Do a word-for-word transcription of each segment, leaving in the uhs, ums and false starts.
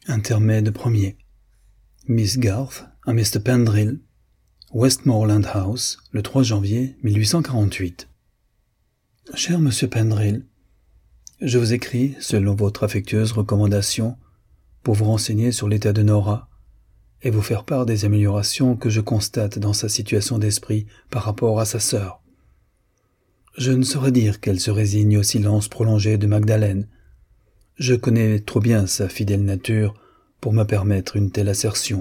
Intermède premier. Miss Garth à mister Pendril, Westmoreland House, le trois janvier mille huit cent quarante-huit. Cher Monsieur Pendril, je vous écris, selon votre affectueuse recommandation, pour vous renseigner sur l'état de Nora et vous faire part des améliorations que je constate dans sa situation d'esprit par rapport à sa sœur. Je ne saurais dire qu'elle se résigne au silence prolongé de Magdalene. Je connais trop bien sa fidèle nature pour me permettre une telle assertion.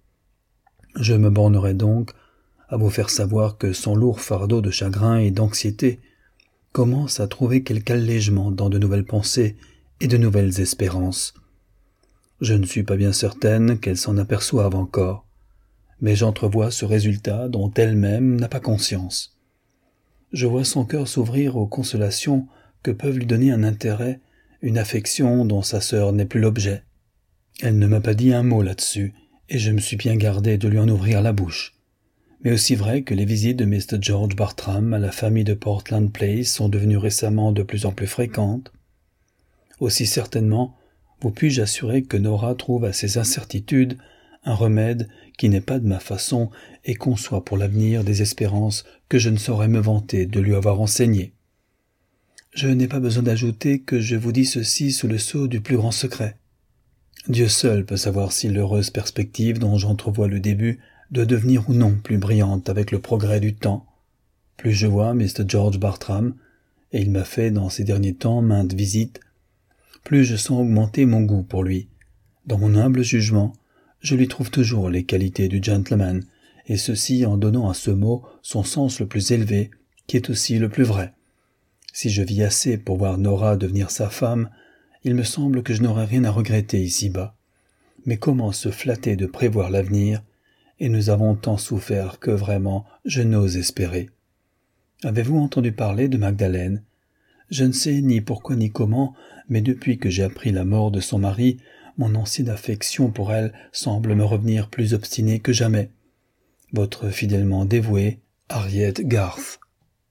Je me bornerai donc à vous faire savoir que son lourd fardeau de chagrin et d'anxiété commence à trouver quelque allègement dans de nouvelles pensées et de nouvelles espérances. Je ne suis pas bien certaine qu'elle s'en aperçoive encore, mais j'entrevois ce résultat dont elle-même n'a pas conscience. Je vois son cœur s'ouvrir aux consolations que peuvent lui donner un intérêt, une affection dont sa sœur n'est plus l'objet. Elle ne m'a pas dit un mot là-dessus, et je me suis bien gardé de lui en ouvrir la bouche. Mais aussi vrai que les visites de mister George Bartram à la famille de Portland Place sont devenues récemment de plus en plus fréquentes, aussi certainement vous puis-je assurer que Nora trouve à ces incertitudes un remède qui n'est pas de ma façon et conçoit pour l'avenir des espérances que je ne saurais me vanter de lui avoir enseignées. Je n'ai pas besoin d'ajouter que je vous dis ceci sous le sceau du plus grand secret. Dieu seul peut savoir si l'heureuse perspective dont j'entrevois le début doit devenir ou non plus brillante avec le progrès du temps. Plus je vois mister George Bartram, et il m'a fait dans ces derniers temps maintes visites, plus je sens augmenter mon goût pour lui. Dans mon humble jugement, je lui trouve toujours les qualités du gentleman, et ceci en donnant à ce mot son sens le plus élevé, qui est aussi le plus vrai. Si je vis assez pour voir Nora devenir sa femme, il me semble que je n'aurai rien à regretter ici-bas. Mais comment se flatter de prévoir l'avenir, et nous avons tant souffert que vraiment je n'ose espérer. Avez-vous entendu parler de Magdalene ? Je ne sais ni pourquoi ni comment, mais depuis que j'ai appris la mort de son mari, mon ancienne affection pour elle semble me revenir plus obstinée que jamais. Votre fidèlement dévouée, Harriet Garth.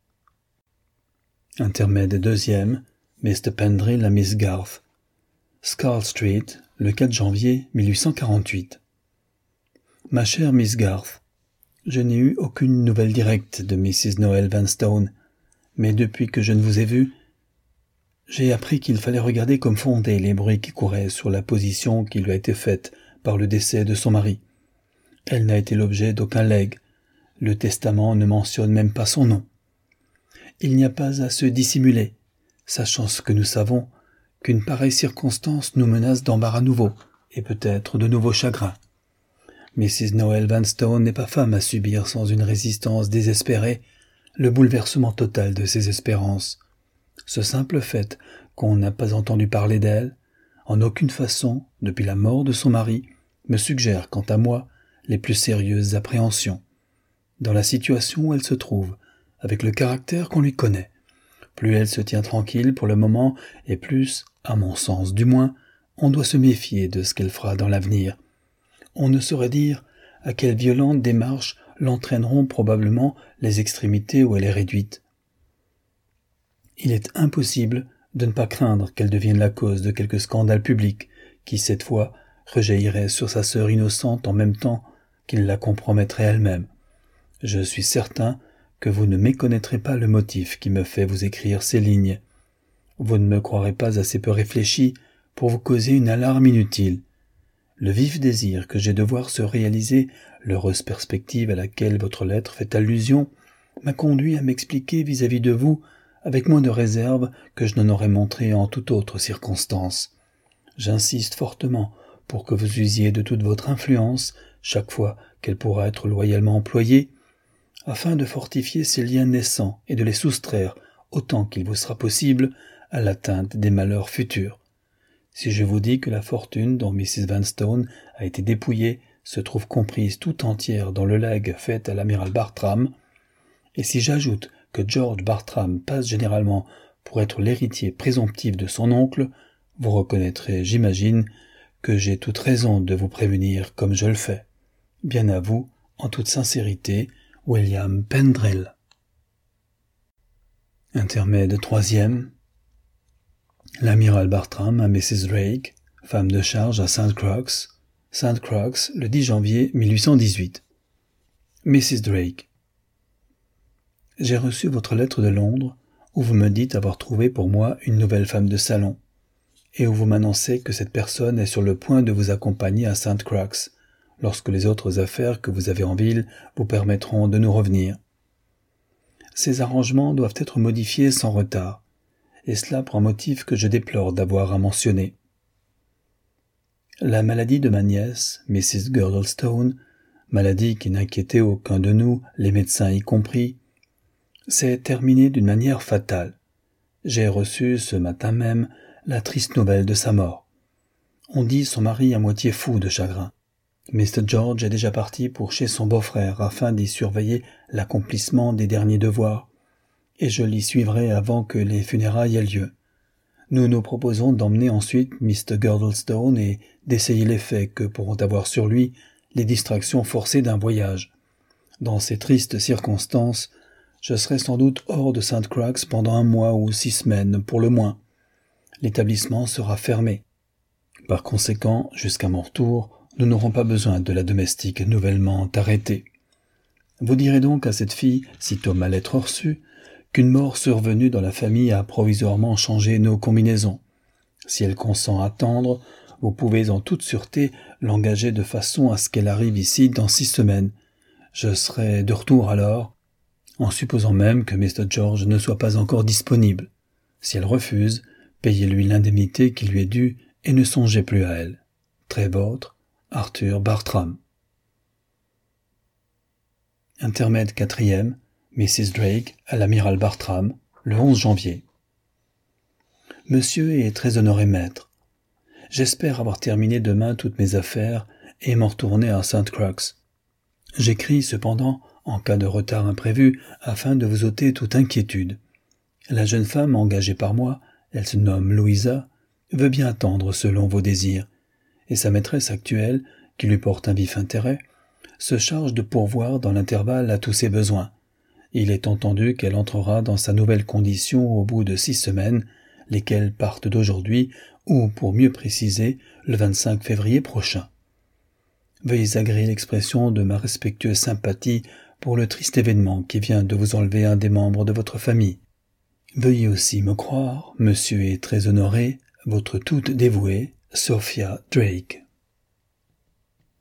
Intermède deuxième, mister Pendril à Miss Garth. Scarl Street, le quatre janvier mille huit cent quarante-huit. Ma chère Miss Garth, je n'ai eu aucune nouvelle directe de missus Noel Vanstone, mais depuis que je ne vous ai vue, j'ai appris qu'il fallait regarder comme fondés les bruits qui couraient sur la position qui lui a été faite par le décès de son mari. Elle n'a été l'objet d'aucun legs. Le testament ne mentionne même pas son nom. Il n'y a pas à se dissimuler, sachant ce que nous savons, qu'une pareille circonstance nous menace d'embarras nouveaux, et peut-être de nouveaux chagrins. missus Noel Vanstone n'est pas femme à subir sans une résistance désespérée le bouleversement total de ses espérances. Ce simple fait qu'on n'a pas entendu parler d'elle, en aucune façon, depuis la mort de son mari, me suggère, quant à moi, les plus sérieuses appréhensions. Dans la situation où elle se trouve, avec le caractère qu'on lui connaît, plus elle se tient tranquille pour le moment, et plus, à mon sens du moins, on doit se méfier de ce qu'elle fera dans l'avenir. On ne saurait dire à quelles violentes démarches l'entraîneront probablement les extrémités où elle est réduite. Il est impossible de ne pas craindre qu'elle devienne la cause de quelque scandale public qui, cette fois, rejaillirait sur sa sœur innocente en même temps qu'il la compromettrait elle-même. Je suis certain que vous ne méconnaîtrez pas le motif qui me fait vous écrire ces lignes. Vous ne me croirez pas assez peu réfléchi pour vous causer une alarme inutile. Le vif désir que j'ai de voir se réaliser l'heureuse perspective à laquelle votre lettre fait allusion m'a conduit à m'expliquer vis-à-vis de vous avec moins de réserve que je n'en aurais montré en toute autre circonstance. J'insiste fortement pour que vous usiez de toute votre influence, chaque fois qu'elle pourra être loyalement employée, afin de fortifier ces liens naissants et de les soustraire, autant qu'il vous sera possible, à l'atteinte des malheurs futurs. Si je vous dis que la fortune dont missus Vanstone a été dépouillée se trouve comprise tout entière dans le legs fait à l'amiral Bartram, et si j'ajoute que George Bartram passe généralement pour être l'héritier présomptif de son oncle, vous reconnaîtrez, j'imagine, que j'ai toute raison de vous prévenir comme je le fais. Bien à vous, en toute sincérité, William Pendril. Intermède troisième. L'amiral Bartram à missus Drake, femme de charge à Saint Crux, Saint Crux, le dix janvier mille huit cent dix-huit. Missus Drake. J'ai reçu votre lettre de Londres, où vous me dites avoir trouvé pour moi une nouvelle femme de salon, et où vous m'annoncez que cette personne est sur le point de vous accompagner à Saint Crux, lorsque les autres affaires que vous avez en ville vous permettront de nous revenir. Ces arrangements doivent être modifiés sans retard, et cela pour un motif que je déplore d'avoir à mentionner. La maladie de ma nièce, Missus Girdlestone, maladie qui n'inquiétait aucun de nous, les médecins y compris, s'est terminée d'une manière fatale. J'ai reçu ce matin même la triste nouvelle de sa mort. On dit son mari à moitié fou de chagrin. mister George est déjà parti pour chez son beau-frère afin d'y surveiller l'accomplissement des derniers devoirs, et je l'y suivrai avant que les funérailles aient lieu. Nous nous proposons d'emmener ensuite mister Girdlestone et d'essayer l'effet que pourront avoir sur lui les distractions forcées d'un voyage. Dans ces tristes circonstances, je serai sans doute hors de Saint Crux pendant un mois ou six semaines pour le moins. L'établissement sera fermé. Par conséquent, jusqu'à mon retour, nous n'aurons pas besoin de la domestique nouvellement arrêtée. Vous direz donc à cette fille, sitôt ma lettre reçue, qu'une mort survenue dans la famille a provisoirement changé nos combinaisons. Si elle consent à attendre, vous pouvez en toute sûreté l'engager de façon à ce qu'elle arrive ici dans six semaines. Je serai de retour alors, en supposant même que mister George ne soit pas encore disponible. Si elle refuse, payez-lui l'indemnité qui lui est due et ne songez plus à elle. Très vôtre, Arthur Bartram. Intermède quatrième, Missus Drake à l'amiral Bartram, le onze janvier. Monsieur est très honoré maître. J'espère avoir terminé demain toutes mes affaires et m'en retourner à Saint Crux. J'écris cependant en cas de retard imprévu afin de vous ôter toute inquiétude. La jeune femme engagée par moi, elle se nomme Louisa, veut bien attendre selon vos désirs, et sa maîtresse actuelle, qui lui porte un vif intérêt, se charge de pourvoir dans l'intervalle à tous ses besoins. Il est entendu qu'elle entrera dans sa nouvelle condition au bout de six semaines, lesquelles partent d'aujourd'hui, ou, pour mieux préciser, le vingt-cinq février prochain. Veuillez agréer l'expression de ma respectueuse sympathie pour le triste événement qui vient de vous enlever un des membres de votre famille. Veuillez aussi me croire, monsieur est très honoré, votre toute dévouée, Sophia Drake.